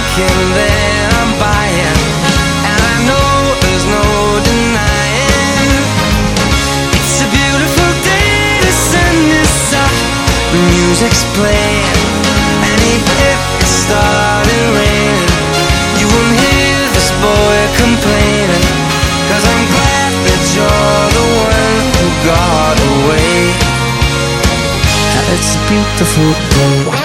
thinking that I'm buying, and I know there's no denying. It's a beautiful day, the sun is up, the music's playing, and even if it started raining, you won't hear this boy complaining, 'cause I'm glad that you're the one who got away. It's a beautiful day.